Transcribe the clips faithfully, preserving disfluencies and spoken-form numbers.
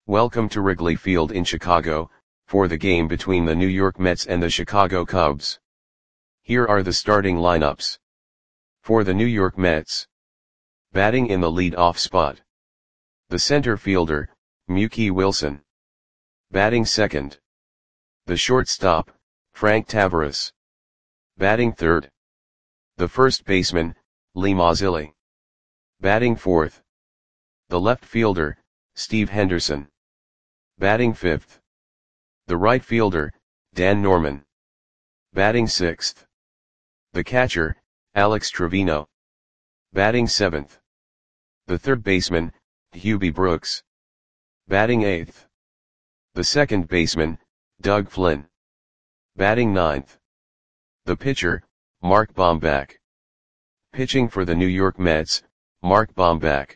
Welcome to Wrigley Field in Chicago, for the game between the New York Mets and the Chicago Cubs. Here are the starting lineups. For the New York Mets. Batting in the lead-off spot. The center fielder, Mookie Wilson. Batting second. The shortstop, Frank Taveras. Batting third. The first baseman, Lee Mazzilli. Batting fourth. The left fielder, Steve Henderson. Batting fifth. The right fielder, Dan Norman. Batting sixth. The catcher, Alex Trevino. Batting seventh. The third baseman, Hubie Brooks. Batting eighth. The second baseman, Doug Flynn. Batting ninth. The pitcher, Mark Bombach. Pitching for the New York Mets, Mark Bombach.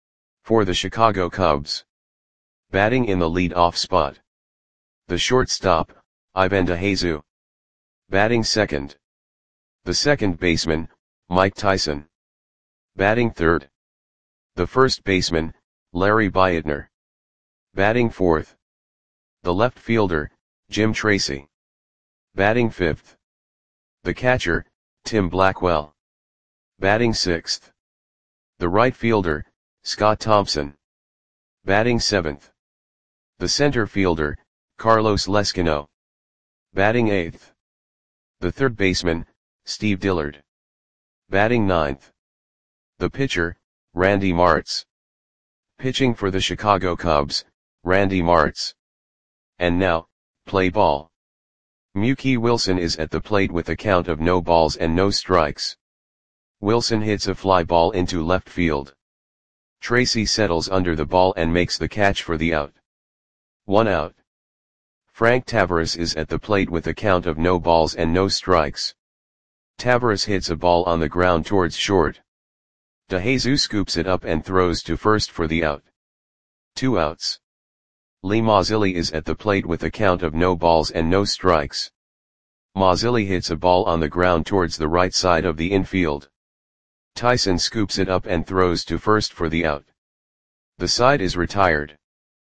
For the Chicago Cubs. Batting in the lead-off spot. The shortstop, Ivan DeJesus. Batting second. The second baseman, Mike Tyson. Batting third. The first baseman, Larry Beitner. Batting fourth. The left fielder, Jim Tracy. Batting fifth. The catcher, Tim Blackwell. Batting sixth. The right fielder, Scott Thompson. Batting seventh. The center fielder, Carlos Lescano. Batting eighth. The third baseman, Steve Dillard. Batting ninth. The pitcher, Randy Martz. Pitching for the Chicago Cubs, Randy Martz. And now, play ball. Mookie Wilson is at the plate with a count of no balls and no strikes. Wilson hits a fly ball into left field. Tracy settles under the ball and makes the catch for the out. One out. Frank Taveras is at the plate with a count of no balls and no strikes. Taveras hits a ball on the ground towards short. DeJesus scoops it up and throws to first for the out. Two outs. Lee Mazzilli is at the plate with a count of no balls and no strikes. Mazzilli hits a ball on the ground towards the right side of the infield. Tyson scoops it up and throws to first for the out. The side is retired.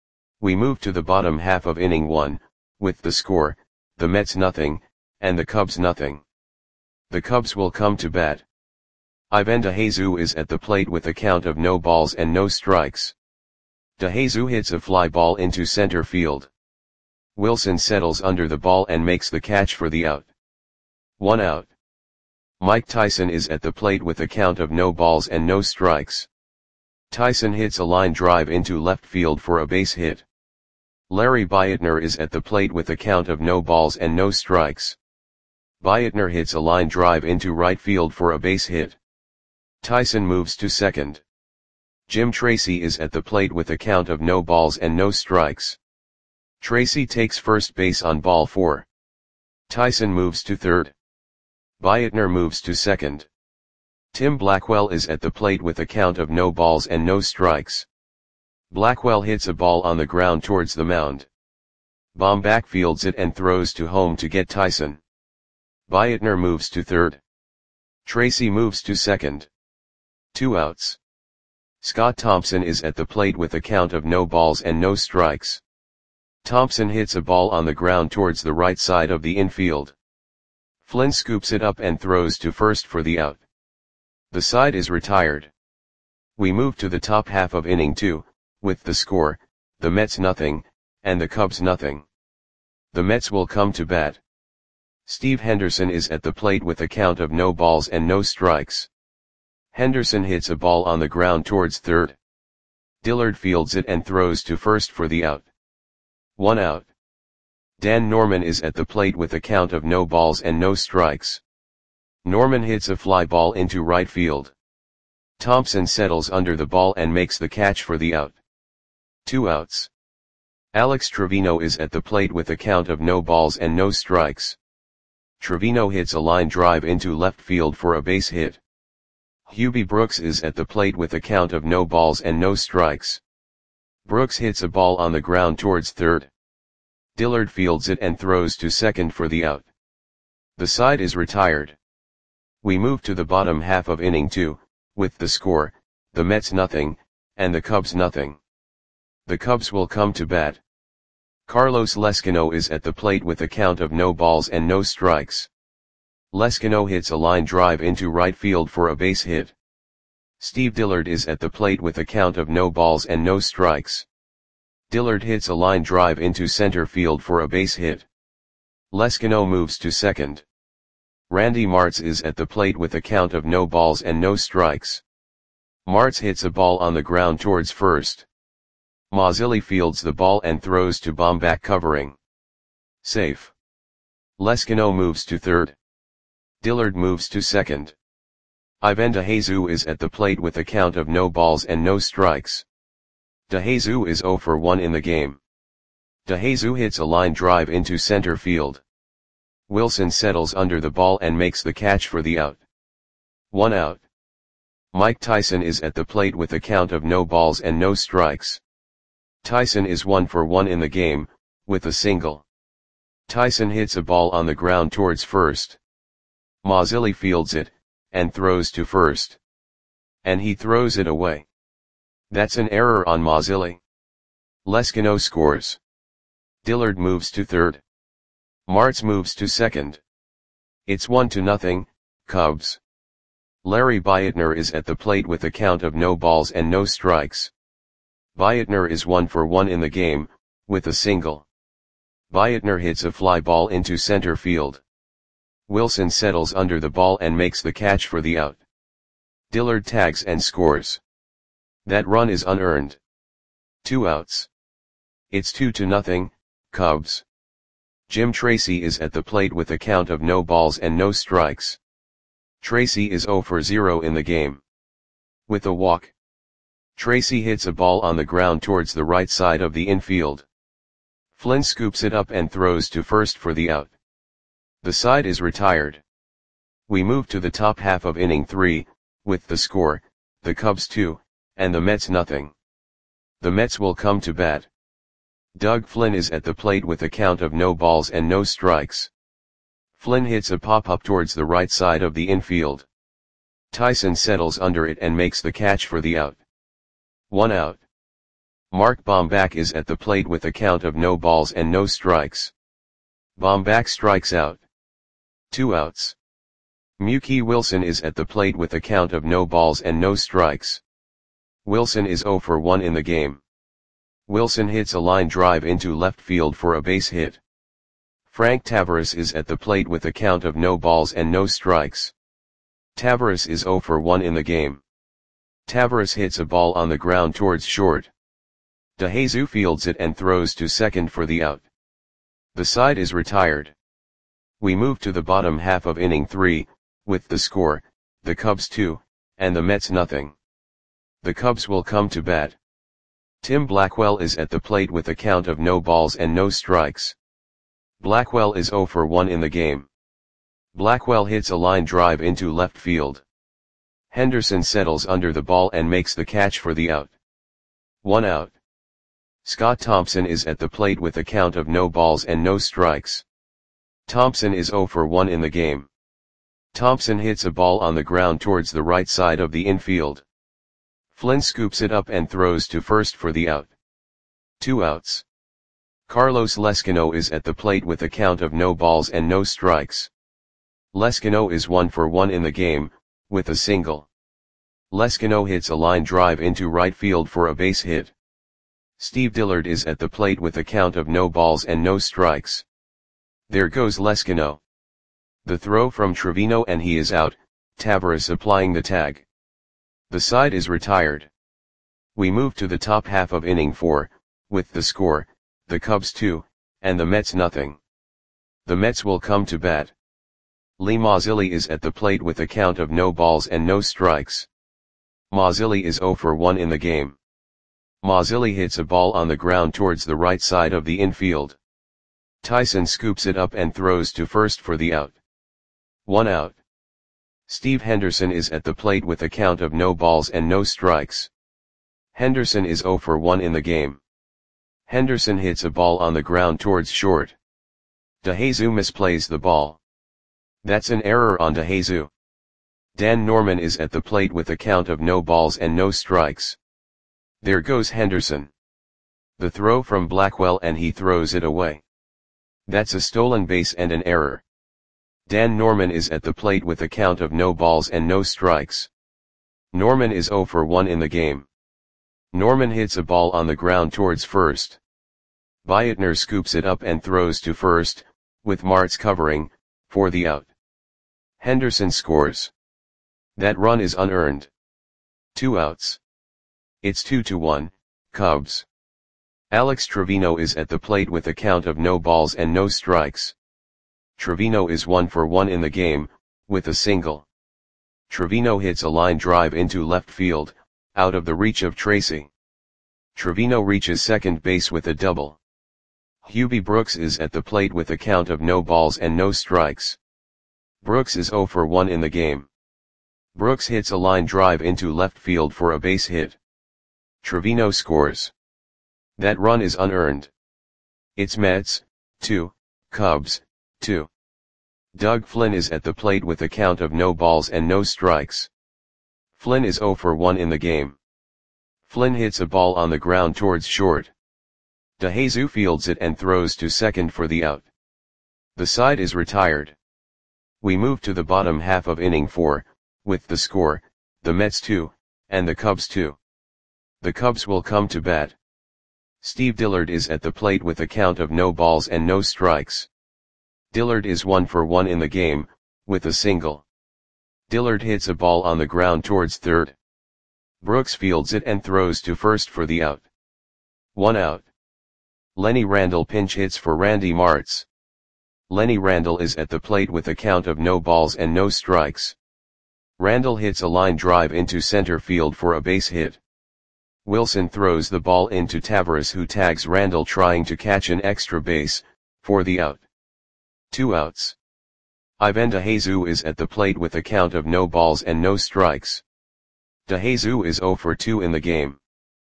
We move to the bottom half of inning one, with the score, the Mets nothing, and the Cubs nothing. The Cubs will come to bat. Ivan DeJesus is at the plate with a count of no balls and no strikes. DeJesus hits a fly ball into center field. Wilson settles under the ball and makes the catch for the out. One out. Mike Tyson is at the plate with a count of no balls and no strikes. Tyson hits a line drive into left field for a base hit. Larry Beitner is at the plate with a count of no balls and no strikes. Beitner hits a line drive into right field for a base hit. Tyson moves to second. Jim Tracy is at the plate with a count of no balls and no strikes. Tracy takes first base on ball four. Tyson moves to third. Beitner moves to second. Tim Blackwell is at the plate with a count of no balls and no strikes. Blackwell hits a ball on the ground towards the mound. Bombach fields it and throws to home to get Tyson. Beitner moves to third. Tracy moves to second. Two outs. Scott Thompson is at the plate with a count of no balls and no strikes. Thompson hits a ball on the ground towards the right side of the infield. Flynn scoops it up and throws to first for the out. The side is retired. We move to the top half of inning two, with the score, the Mets nothing, and the Cubs nothing. The Mets will come to bat. Steve Henderson is at the plate with a count of no balls and no strikes. Henderson hits a ball on the ground towards third. Dillard fields it and throws to first for the out. One out. Dan Norman is at the plate with a count of no balls and no strikes. Norman hits a fly ball into right field. Thompson settles under the ball and makes the catch for the out. Two outs. Alex Trevino is at the plate with a count of no balls and no strikes. Trevino hits a line drive into left field for a base hit. Hubie Brooks is at the plate with a count of no balls and no strikes. Brooks hits a ball on the ground towards third. Dillard fields it and throws to second for the out. The side is retired. We move to the bottom half of inning two, with the score, the Mets nothing, and the Cubs nothing. The Cubs will come to bat. Carlos Lescano is at the plate with a count of no balls and no strikes. Lescano hits a line drive into right field for a base hit. Steve Dillard is at the plate with a count of no balls and no strikes. Dillard hits a line drive into center field for a base hit. Lescano moves to second. Randy Martz is at the plate with a count of no balls and no strikes. Martz hits a ball on the ground towards first. Mazzilli fields the ball and throws to Bomback covering. Safe. Lescano moves to third. Dillard moves to second. Ivan DeJesus is at the plate with a count of no balls and no strikes. DeJesus is zero for one in the game. DeJesus hits a line drive into center field. Wilson settles under the ball and makes the catch for the out. One out. Mike Tyson is at the plate with a count of no balls and no strikes. Tyson is one for one in the game, with a single. Tyson hits a ball on the ground towards first. Mazzilli fields it, and throws to first. And he throws it away. That's an error on Mazzilli. Lescano scores. Dillard moves to third. Martz moves to second. It's one to nothing, Cubs. Larry Beitner is at the plate with a count of no balls and no strikes. Beitner is one for one in the game, with a single. Beitner hits a fly ball into center field. Wilson settles under the ball and makes the catch for the out. Dillard tags and scores. That run is unearned. Two outs. It's two to nothing, Cubs. Jim Tracy is at the plate with a count of no balls and no strikes. Tracy is zero for zero in the game. With a walk. Tracy hits a ball on the ground towards the right side of the infield. Flynn scoops it up and throws to first for the out. The side is retired. We move to the top half of inning three, with the score, the Cubs two, and the Mets nothing. The Mets will come to bat. Doug Flynn is at the plate with a count of no balls and no strikes. Flynn hits a pop-up towards the right side of the infield. Tyson settles under it and makes the catch for the out. One out. Mark Bomback is at the plate with a count of no balls and no strikes. Bomback strikes out. Two outs. Mookie Wilson is at the plate with a count of no balls and no strikes. Wilson is zero for one in the game. Wilson hits a line drive into left field for a base hit. Frank Tavares is at the plate with a count of no balls and no strikes. Tavares is zero for one in the game. Tavares hits a ball on the ground towards short. DeJesus fields it and throws to second for the out. The side is retired. We move to the bottom half of inning three, with the score, the Cubs two, and the Mets nothing. The Cubs will come to bat. Tim Blackwell is at the plate with a count of no balls and no strikes. Blackwell is zero for one in the game. Blackwell hits a line drive into left field. Henderson settles under the ball and makes the catch for the out. One out. Scott Thompson is at the plate with a count of no balls and no strikes. Thompson is zero for one in the game. Thompson hits a ball on the ground towards the right side of the infield. Flynn scoops it up and throws to first for the out. Two outs. Carlos Lescano is at the plate with a count of no balls and no strikes. Lescano is one for one in the game, with a single. Lescano hits a line drive into right field for a base hit. Steve Dillard is at the plate with a count of no balls and no strikes. There goes Lescano. The throw from Trevino and he is out, Tavares applying the tag. The side is retired. We move to the top half of inning four, with the score, the Cubs two, and the Mets nothing. The Mets will come to bat. Lee Mazzilli is at the plate with a count of no balls and no strikes. Mazzilli is zero for one in the game. Mazzilli hits a ball on the ground towards the right side of the infield. Tyson scoops it up and throws to first for the out. One out. Steve Henderson is at the plate with a count of no balls and no strikes. Henderson is zero for one in the game. Henderson hits a ball on the ground towards short. DeJesus misplays the ball. That's an error on DeJesus. Dan Norman is at the plate with a count of no balls and no strikes. There goes Henderson. The throw from Blackwell and he throws it away. That's a stolen base and an error. Dan Norman is at the plate with a count of no balls and no strikes. Norman is zero for one in the game. Norman hits a ball on the ground towards first. Beitner scoops it up and throws to first, with Martz covering, for the out. Henderson scores. That run is unearned. Two outs. It's two to one, Cubs. Alex Trevino is at the plate with a count of no balls and no strikes. Trevino is one for one in the game, with a single. Trevino hits a line drive into left field, out of the reach of Tracy. Trevino reaches second base with a double. Hubie Brooks is at the plate with a count of no balls and no strikes. Brooks is zero for one in the game. Brooks hits a line drive into left field for a base hit. Trevino scores. That run is unearned. It's Mets, two, Cubs, two. Doug Flynn is at the plate with a count of no balls and no strikes. Flynn is zero for one in the game. Flynn hits a ball on the ground towards short. DeJesus fields it and throws to second for the out. The side is retired. We move to the bottom half of inning four, with the score, the Mets two, and the Cubs two. The Cubs will come to bat. Steve Dillard is at the plate with a count of no balls and no strikes. Dillard is one for one in the game, with a single. Dillard hits a ball on the ground towards third. Brooks fields it and throws to first for the out. One out. Lenny Randle pinch hits for Randy Martz. Lenny Randle is at the plate with a count of no balls and no strikes. Randle hits a line drive into center field for a base hit. Wilson throws the ball into Taveras, who tags Randle trying to catch an extra base, for the out. Two outs. Ivan DeJesus is at the plate with a count of no balls and no strikes. DeJesus is zero for two in the game.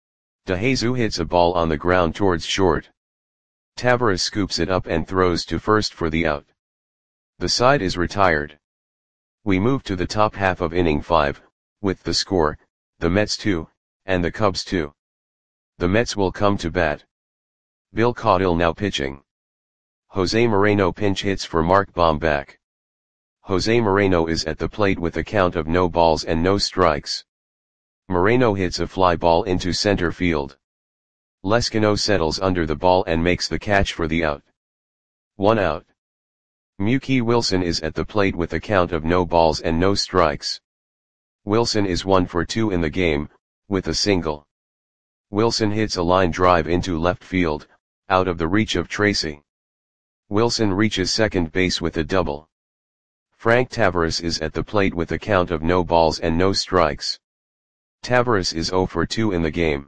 DeJesus hits a ball on the ground towards short. Taveras scoops it up and throws to first for the out. The side is retired. We move to the top half of inning five, with the score, the Mets two, and the Cubs two. The Mets will come to bat. Bill Caudill now pitching. Jose Moreno pinch hits for Mark Bombach. Jose Moreno is at the plate with a count of no balls and no strikes. Moreno hits a fly ball into center field. Lescano settles under the ball and makes the catch for the out. One out. Mookie Wilson is at the plate with a count of no balls and no strikes. Wilson is one for two in the game, with a single. Wilson hits a line drive into left field, out of the reach of Tracy. Wilson reaches second base with a double. Frank Taveras is at the plate with a count of no balls and no strikes. Taveras is zero for two in the game.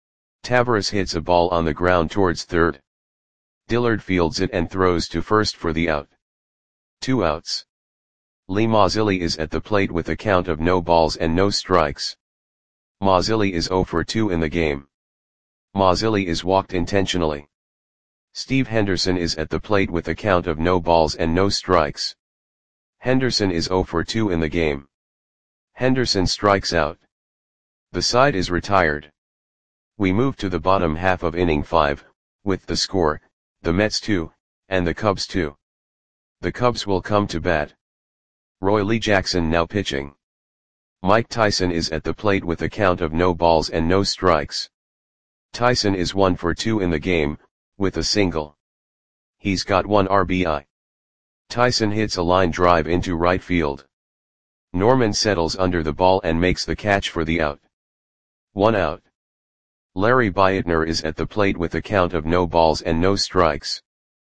Taveras hits a ball on the ground towards third. Dillard fields it and throws to first for the out. Two outs. Lee Mazzilli is at the plate with a count of no balls and no strikes. Mazzilli is zero for two in the game. Mazzilli is walked intentionally. Steve Henderson is at the plate with a count of no balls and no strikes. Henderson is zero for two in the game. Henderson strikes out. The side is retired. We move to the bottom half of inning five, with the score, the Mets two, and the Cubs two. The Cubs will come to bat. Roy Lee Jackson now pitching. Mike Tyson is at the plate with a count of no balls and no strikes. Tyson is one for two in the game, with a single. He's got one R B I. Tyson hits a line drive into right field. Norman settles under the ball and makes the catch for the out. One out. Larry Beitner is at the plate with a count of no balls and no strikes.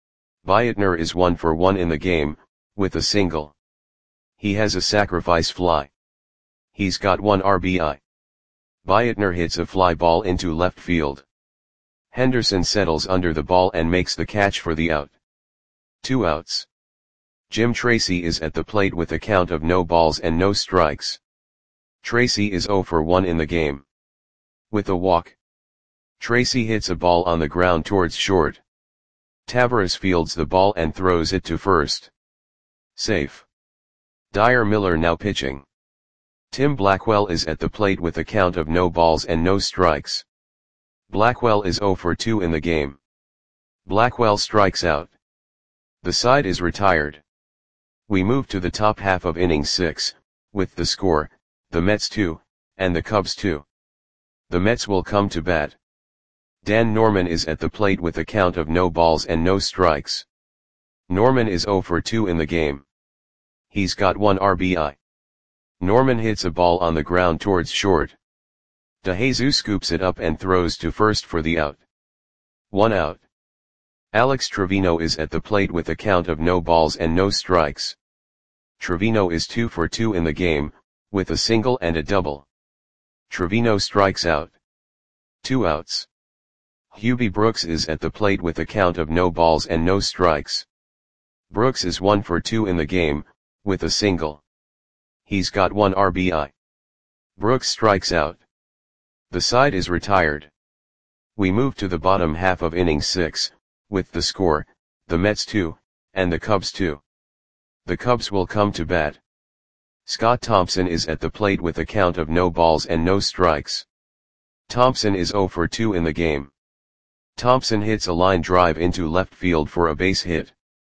Beitner is one for one in the game, with a single. He has a sacrifice fly. He's got one R B I. Beitner hits a fly ball into left field. Henderson settles under the ball and makes the catch for the out. Two outs. Jim Tracy is at the plate with a count of no balls and no strikes. Tracy is zero for one in the game. With a walk. Tracy hits a ball on the ground towards short. Taveras fields the ball and throws it to first. Safe. Dyer Miller now pitching. Tim Blackwell is at the plate with a count of no balls and no strikes. Blackwell is zero for two in the game. Blackwell strikes out. The side is retired. We move to the top half of inning six, with the score, the Mets two, and the Cubs two. The Mets will come to bat. Dan Norman is at the plate with a count of no balls and no strikes. Norman is zero for two in the game. He's got one R B I. Norman hits a ball on the ground towards short. DeJesus scoops it up and throws to first for the out. One out. Alex Trevino is at the plate with a count of no balls and no strikes. Trevino is two for two in the game, with a single and a double. Trevino strikes out. Two outs. Hubie Brooks is at the plate with a count of no balls and no strikes. Brooks is one for two in the game, with a single. He's got one R B I. Brooks strikes out. The side is retired. We move to the bottom half of inning six, with the score, the Mets two, and the Cubs two. The Cubs will come to bat. Scott Thompson is at the plate with a count of no balls and no strikes. Thompson is zero for two in the game. Thompson hits a line drive into left field for a base hit.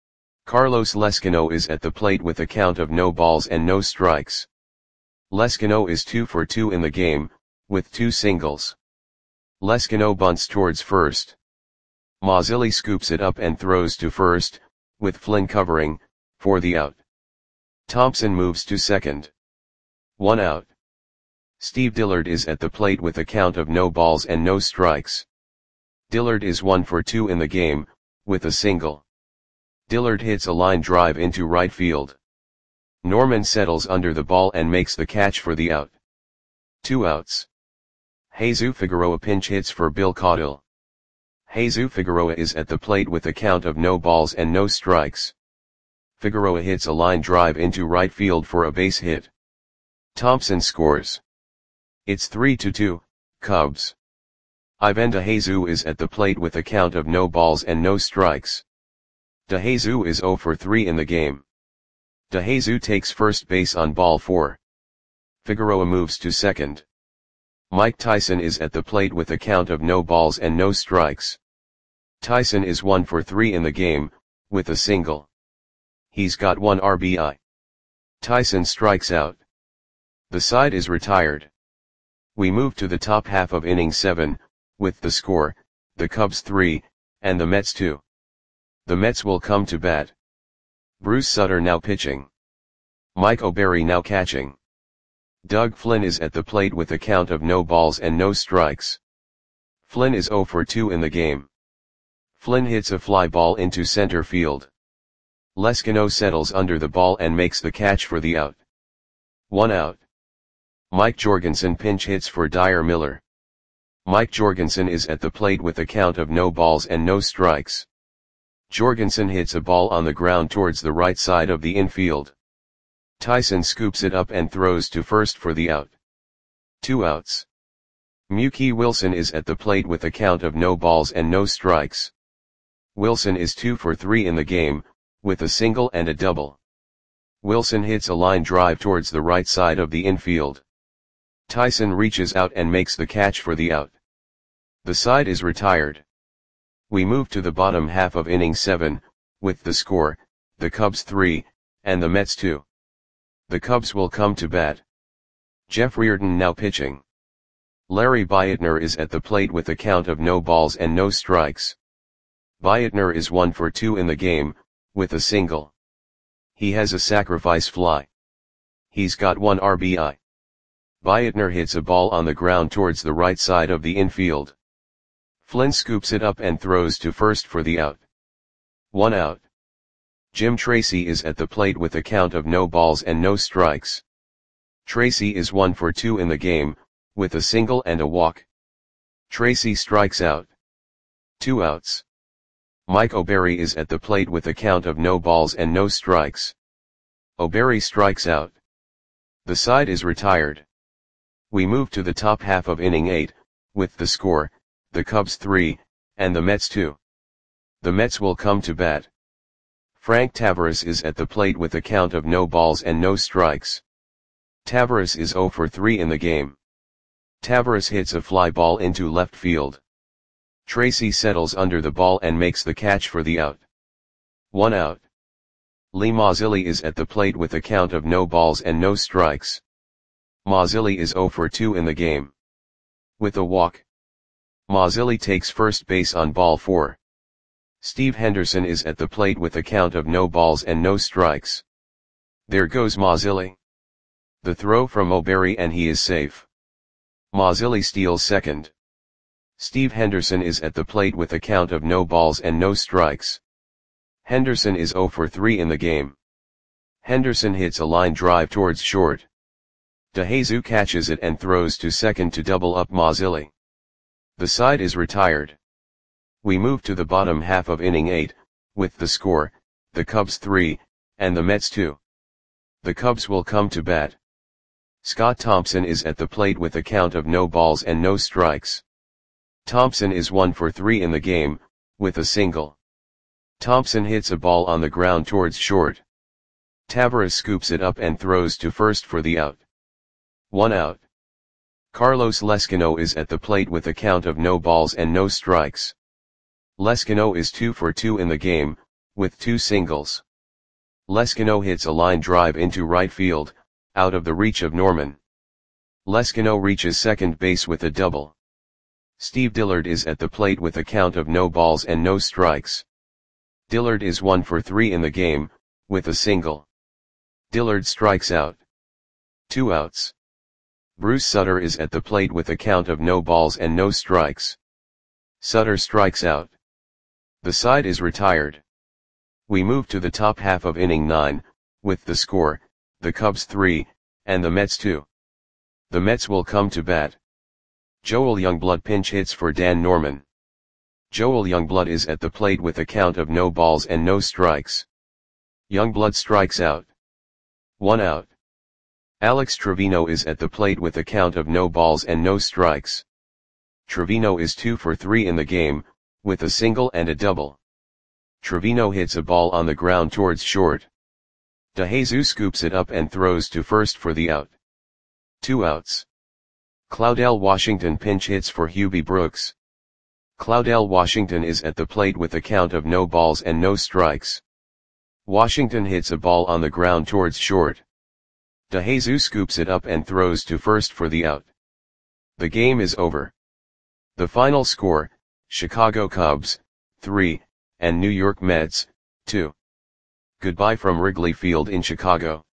Carlos Lescano is at the plate with a count of no balls and no strikes. Lescano is two for two in the game, with two singles. Lescano bunts towards first. Mazzilli scoops it up and throws to first, with Flynn covering, for the out. Thompson moves to second. One out. Steve Dillard is at the plate with a count of no balls and no strikes. Dillard is one for two in the game, with a single. Dillard hits a line drive into right field. Norman settles under the ball and makes the catch for the out. Two outs. Jesus Figueroa pinch hits for Bill Caudill. Jesus Figueroa is at the plate with a count of no balls and no strikes. Figueroa hits a line drive into right field for a base hit. Thompson scores. It's three to two, Cubs. Ivan DeJesus is at the plate with a count of no balls and no strikes. DeJesus is zero for three in the game. DeJesus takes first base on ball four. Figueroa moves to second. Mike Tyson is at the plate with a count of no balls and no strikes. Tyson is one for three in the game, with a single. He's got one R B I. Tyson strikes out. The side is retired. We move to the top half of inning seven, with the score, the Cubs three, and the Mets two. The Mets will come to bat. Bruce Sutter now pitching. Mike O'Berry now catching. Doug Flynn is at the plate with a count of no balls and no strikes. Flynn is zero for two in the game. Flynn hits a fly ball into center field. Lescano settles under the ball and makes the catch for the out. One out. Mike Jorgensen pinch hits for Dyer Miller. Mike Jorgensen is at the plate with a count of no balls and no strikes. Jorgensen hits a ball on the ground towards the right side of the infield. Tyson scoops it up and throws to first for the out. Two outs. Mookie Wilson is at the plate with a count of no balls and no strikes. Wilson is two for three in the game, with a single and a double. Wilson hits a line drive towards the right side of the infield. Tyson reaches out and makes the catch for the out. The side is retired. We move to the bottom half of inning seven, with the score, the Cubs three, and the Mets two. The Cubs will come to bat. Jeff Reardon now pitching. Larry Beitner is at the plate with a count of no balls and no strikes. Beitner is one for two in the game, with a single. He has a sacrifice fly. He's got one R B I. Beitner hits a ball on the ground towards the right side of the infield. Flynn scoops it up and throws to first for the out. One out. Jim Tracy is at the plate with a count of no balls and no strikes. Tracy is one for two in the game, with a single and a walk. Tracy strikes out. Two outs. Mike O'Berry is at the plate with a count of no balls and no strikes. O'Berry strikes out. The side is retired. We move to the top half of inning eight, with the score, the Cubs three, and the Mets two. The Mets will come to bat. Frank Tavares is at the plate with a count of no balls and no strikes. Tavares is zero for three in the game. Tavares hits a fly ball into left field. Tracy settles under the ball and makes the catch for the out. One out. Lee Mazzilli is at the plate with a count of no balls and no strikes. Mazzilli is zero for two in the game. With a walk, Mazzilli takes first base on ball four. Steve Henderson is at the plate with a count of no balls and no strikes. There goes Mazzilli. The throw from O'Berry and he is safe. Mazzilli steals second. Steve Henderson is at the plate with a count of no balls and no strikes. Henderson is zero for three in the game. Henderson hits a line drive towards short. DeJesus catches it and throws to second to double up Mazzilli. The side is retired. We move to the bottom half of inning eight, with the score, the Cubs three, and the Mets two. The Cubs will come to bat. Scott Thompson is at the plate with a count of no balls and no strikes. Thompson is one for three in the game, with a single. Thompson hits a ball on the ground towards short. Taveras scoops it up and throws to first for the out. One out. Carlos Lescano is at the plate with a count of no balls and no strikes. Lescano is two for two in the game, with two singles. Lescano hits a line drive into right field, out of the reach of Norman. Lescano reaches second base with a double. Steve Dillard is at the plate with a count of no balls and no strikes. Dillard is one for three in the game, with a single. Dillard strikes out. Two outs. Bruce Sutter is at the plate with a count of no balls and no strikes. Sutter strikes out. The side is retired. We move to the top half of inning nine, with the score, the Cubs three, and the Mets two. The Mets will come to bat. Joel Youngblood pinch hits for Dan Norman. Joel Youngblood is at the plate with a count of no balls and no strikes. Youngblood strikes out. One out. Alex Trevino is at the plate with a count of no balls and no strikes. Trevino is two for three in the game, with a single and a double. Trevino hits a ball on the ground towards short. DeJesus scoops it up and throws to first for the out. Two outs. Claudell Washington pinch hits for Hubie Brooks. Claudell Washington is at the plate with a count of no balls and no strikes. Washington hits a ball on the ground towards short. DeJesus scoops it up and throws to first for the out. The game is over. The final score, Chicago Cubs, three, and New York Mets, two. Goodbye from Wrigley Field in Chicago.